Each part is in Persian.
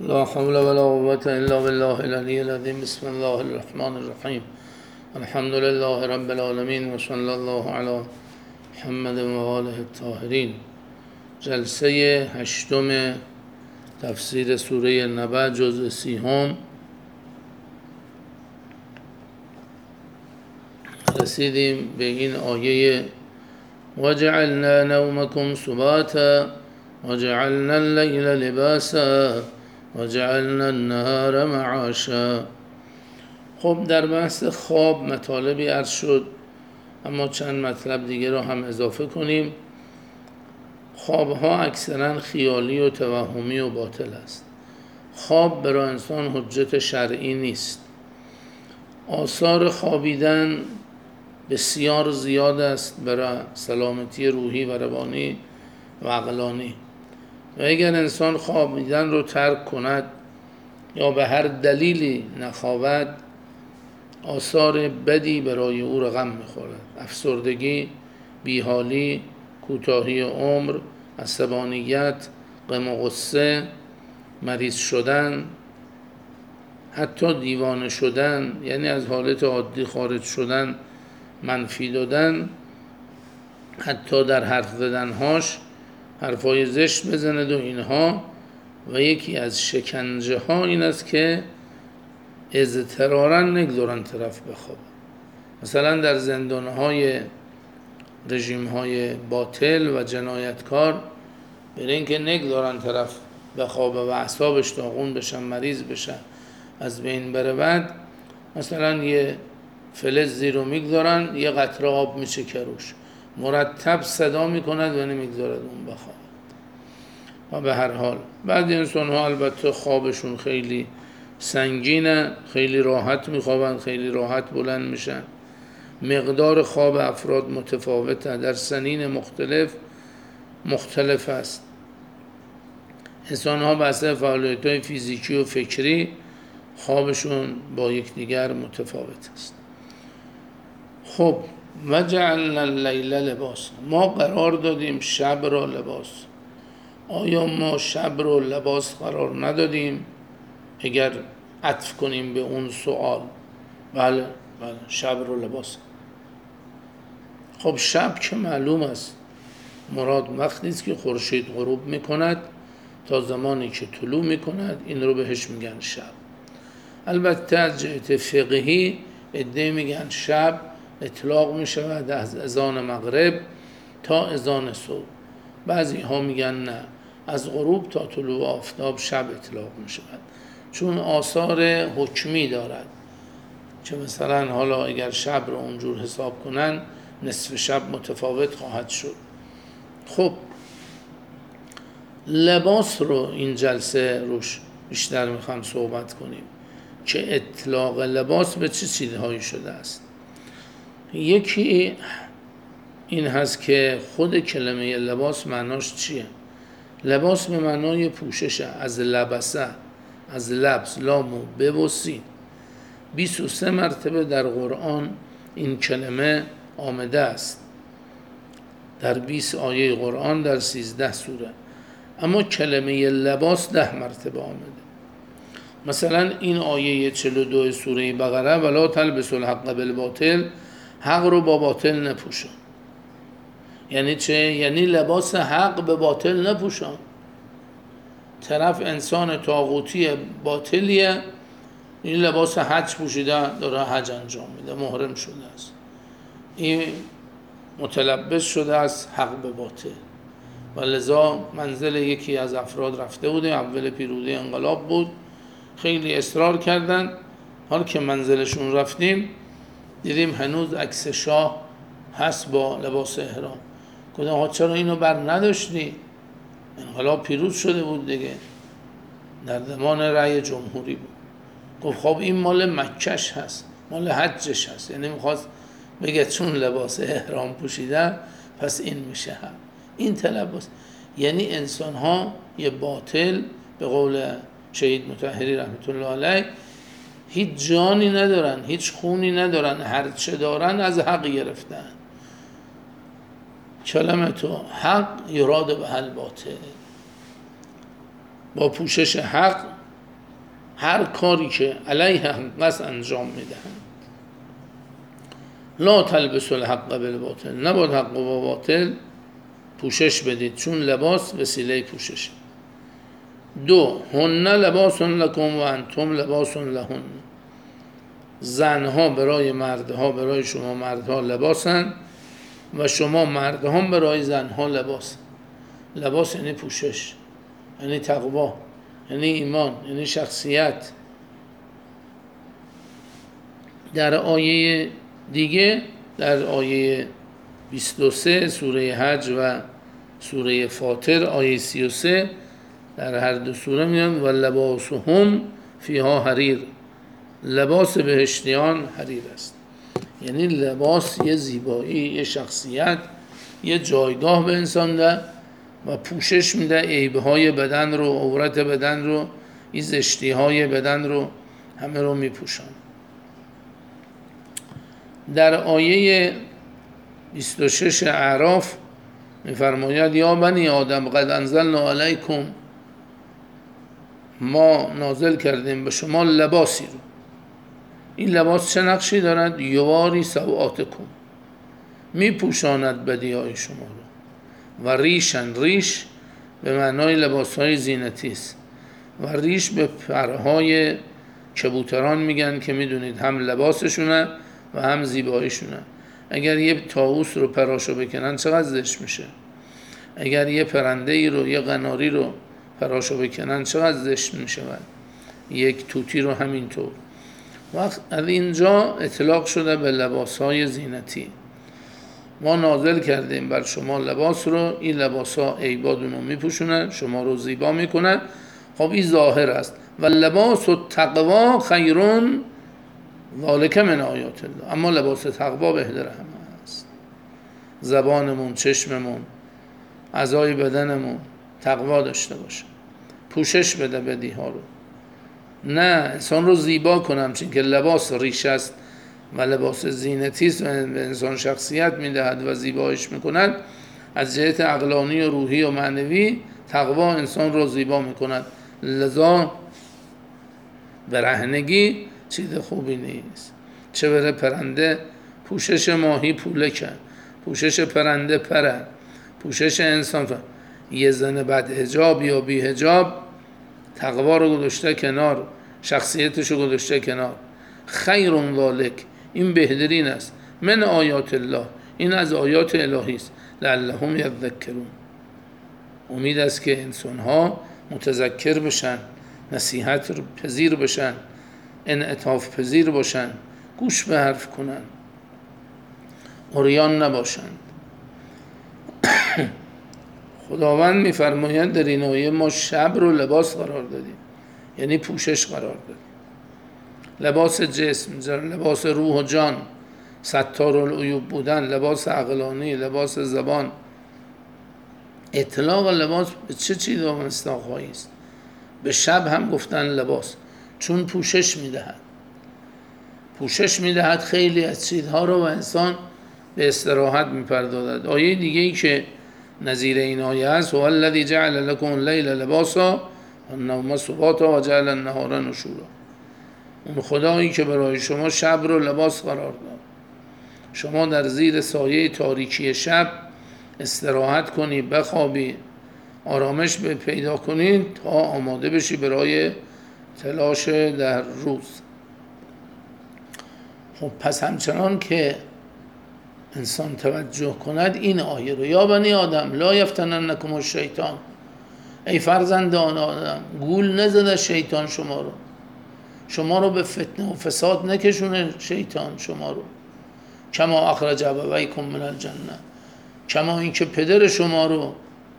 لا حول ولا قوة إلا بالله العلي العظيم. بسم الله الرحمن الرحیم. الحمد لله رب العالمین و صلی الله علی محمد و آله الطاهرین. جلسه هشتم تفسیر سوره نبأ جزء 30. رسیدیم به این آیه وجعلنا نومكم سباتا وجعلنا الليل لباسا وجعلنا النهار معاشا. خب در بحث خواب مطالبی عرض شد، اما چند مطلب دیگه رو هم اضافه کنیم. خوابها اکثرا خیالی و توهمی و باطل است. خواب برای انسان حجت شرعی نیست. آثار خوابیدن بسیار زیاد است برای سلامتی روحی و روانی و عقلانی، و اگر انسان خوابیدن رو ترک کند یا به هر دلیلی نخوابد، آثار بدی برای او رقم میخورد. افسردگی، بیحالی، کوتاهی عمر، عصبانیت، غم و غصه، مریض شدن، حتی دیوانه شدن، یعنی از حالت عادی خارج شدن، منفی دادن، حتی در حرف زدنهاش حرفای زشت بزند و اینها. و یکی از شکنجه ها این است که اضطرارا نگذارن طرف بخوابه. مثلا در زندانهای رژیم های باطل و جنایتکار، برای اینکه نگذارن طرف بخوابه و اعصابش داغون بشن، مریض بشن، از بین بره، بعد مثلا یه فلزی رو میگذارن، یه قطره آب میچکه روش، مرتب صدا میکند و نمیگذارد اون بخوابه. و به هر حال بعضی انسان ها البته خوابشون خیلی سنگینه، خیلی راحت میخوابن، خیلی راحت بلند میشن. مقدار خواب افراد متفاوته، در سنین مختلف است. انسان ها بسته فعالیت های فیزیکی و فکری خوابشون با یکدیگر متفاوت است. خب وجعلنا اللیل لباس، ما قرار دادیم شب را لباس. آیا ما شب رو لباس قرار ندادیم؟ اگر عطف کنیم به اون سوال، بله شب رو لباس. خب شب که معلوم است مراد وقتی است که خورشید غروب میکند تا زمانی که طلوع میکند، این رو بهش میگن شب. البته از جهت فقهی عده میگن شب اطلاق میشود از اذان مغرب تا اذان صبح. بعضی ها میگن نه، از غروب تا طلوع آفتاب شب اطلاق میشود، چون آثار حکمی دارد. چه مثلا حالا اگر شب رو اونجور حساب کنن، نصف شب متفاوت خواهد شد. خب لباس رو این جلسه روش بیشتر میخوام صحبت کنیم که اطلاق لباس به چه چیزهایی شده است. یکی این هست که خود کلمه لباس معناش چیه؟ لباس به معنای پوششه، از لبسه، از لبس، لامو ببوسید. 23 مرتبه در قرآن این کلمه آمده است، در 20 آیه قرآن، در 13 سوره. اما کلمه لباس 10 مرتبه آمده. مثلا این آیه 42 سوره بقره، ولا تلبسوا الحق بالباطل، حق رو با باطل نپوشون. یعنی چه؟ یعنی لباس حق به باطل نپوشون. طرف انسان طاغوتی باطلیه، این لباس حج پوشیده داره حج انجام میده، محرم شده است، این متلبس شده است حق به باطل. و لذا منزل یکی از افراد رفته بوده، اول پیروزی انقلاب بود، خیلی اصرار کردن. حال که منزلشون رفتیم دیدیم هنوز عکس شاه هست با لباس احرام. گفتم آقا چرا اینو بر نداشتی؟ انقلاب پیروز شده بود دیگه، در زمان رأی جمهوری بود. گفت خب این مال مکهش هست، مال حجش هست. یعنی میخواست بگه چون لباس احرام پوشیده پس این میشه هم این تلبس. یعنی انسان ها یه باطل، به قول شهید مطهری رحمت الله علیه، هیچ جانی ندارن، هیچ خونی ندارن، هرچه دارن از حق گرفتن. کلمه حق یراد به الباطل، با پوشش حق هر کاری که علیه حق انجام میدهند. لا تلبسوا الحق بالباطل، نباید حق با باطل پوشش بدید، چون لباس وسیله پوشش. 2 هن لباس لکم و انتم لباس لهن، زنها برای مردها، برای شما مردها لباسند و شما مردها برای زنها لباس. لباس یعنی پوشش، یعنی تقوا، یعنی ایمان، یعنی شخصیت. در آیه دیگه، در آیه 23 سوره حج و سوره فاطر آیه 33 در هر دو سوره میان و لباسهم فیها حریر، لباس بهشتیان حریر است. یعنی لباس یه زیبایی، یه شخصیت، یه جایگاه به انسان ده و پوشش میده عیبهای بدن رو، عورت بدن رو، این زشتیهای بدن رو همه رو میپوشن. در آیه 26 اعراف میفرماید یا بنی آدم قد انزلنا علیکم، ما نازل کردیم به شما لباسی رو. این لباس چه نقشی دارد؟ یواری سوآتکم، میپوشاند بدیهای شما رو. و ریشن، ریش به معنای لباسهای زینتی است و ریش به پرهای کبوتران میگن که میدونید هم لباسشونه و هم زیباییشونه. اگر یه طاووس رو پراشو بکنن چقدر زشت میشه، اگر یه پرنده ای رو، یه قناری رو پراشو بکنن چقدر زشت میشه، یک توتی رو همینطور. وقت از اینجا اطلاق شده به لباسهای زینتی. ما نازل کردیم بر شما لباس رو، این لباس ها عیبادون رو میپوشونن، شما رو زیبا میکنن. خب این ظاهر است. و لباس و تقوا خیرون ذالک من آیات الله، اما لباس تقوا بهتر همه است. زبانمون، چشممون، اعضای بدنمون تقوا داشته باشه، پوشش بده بدیها رو، نه انسان رو زیبا کنم، چون که لباس ریش است و لباس زینتی است و به انسان شخصیت میدهد و زیبایش میکند. از جهت عقلانی و روحی و معنوی تقوا انسان رو زیبا میکند. لذا برهنگی چیز خوبی نیست. چه بره پرنده پوشش ماهی پولکه، پوشش پرنده پره، پوشش انسان یه زن بد حجاب یا بی حجاب تقوا رو گذاشته کنار، شخصیتش رو گذاشته کنار. خیرون ذالک، این بهترین است، من آیات الله، این از آیات الهی است. لعلهم یذکرون، امید است که انسان ها متذکر بشن، نصیحت پذیر بشن، انعطاف پذیر باشن، گوش به حرف کنن، عریان نباشند. خداوند میفرماید در این آیه ما شب رو لباس قرار دادیم، یعنی پوشش قرار دادیم. لباس جسم، لباس روح و جان، ستار العیوب بودن، لباس عقلانی، لباس زبان. اطلاق لباس به چه چیز و مصداق‌هایی است؟ به شب هم گفتن لباس، چون پوشش میدهد، پوشش میدهد خیلی از چیزها رو و انسان به استراحت میپردازد. آیه دیگه ای که نظیر این آیه است: هو الذی جعل لكم اللیل لباسا والنوم سباتا وجعل النهار نشورا. اون خدایی که برای شما شب رو لباس قرار داد، شما در زیر سایه تاریکی شب استراحت کنی، بخوابی، آرامش پیدا کنی تا آماده بشی برای تلاش در روز. خب پس همچنان که انسان توجه کند این آیه رو: یا بنی آدم لا یفتننکم الشیطان، ای فرزندان آدم گول نزده شیطان شما رو به فتنه و فساد نکشونه شیطان شما رو. کما اخرج ابویکم من الجنه، کما اینکه پدر شما رو،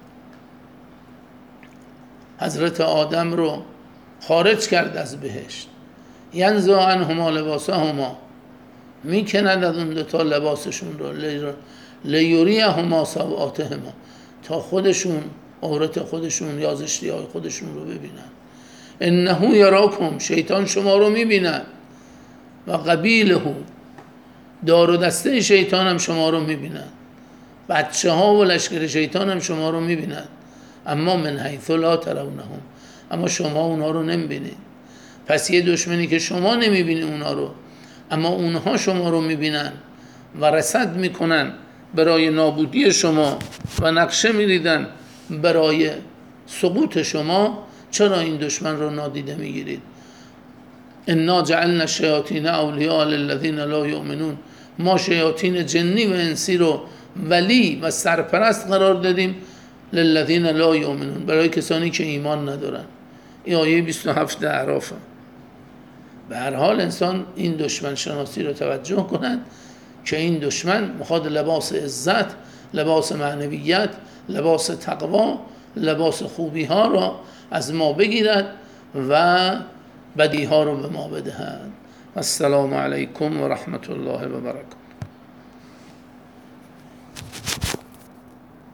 حضرت آدم رو خارج کرد از بهشت. ینزع عنهما لباسهما، میکند از اون دوتا لباسشون رو، لیریهما سوآتهما، تا خودشون، عورت خودشون یا زشتی‌های خودشون رو ببینن. انه یراکم، شیطان شما رو میبیند، و قبیله، دار و دسته شیطان هم شما رو میبینند، بچه ها و لشکر شیطان هم شما رو میبینند. اما من حیث لا ترونهم، اما شما اونها رو نمیبینید. پس یه دشمنی که شما نمیبینی اونا رو، اما اونها شما رو میبینن و رصد میکنن برای نابودی شما و نقشه میریدن برای سقوط شما، چرا این دشمن رو نادیده میگیرید؟ انا جعلنا الشیاطین اولیاء للذین لا یؤمنون، ما شیاطین جنی و انسی رو ولی و سرپرست قرار دادیم للذین لا یؤمنون، برای کسانی که ایمان ندارن. این آیه 27 اعرافه. به هر حال انسان این دشمن شناسی رو توجه کند که این دشمن میخواد لباس عزت، لباس معنویت، لباس تقوا، لباس خوبی ها را از ما بگیرد و بدی ها رو به ما بدهد. السلام علیکم و رحمت الله و برکاته.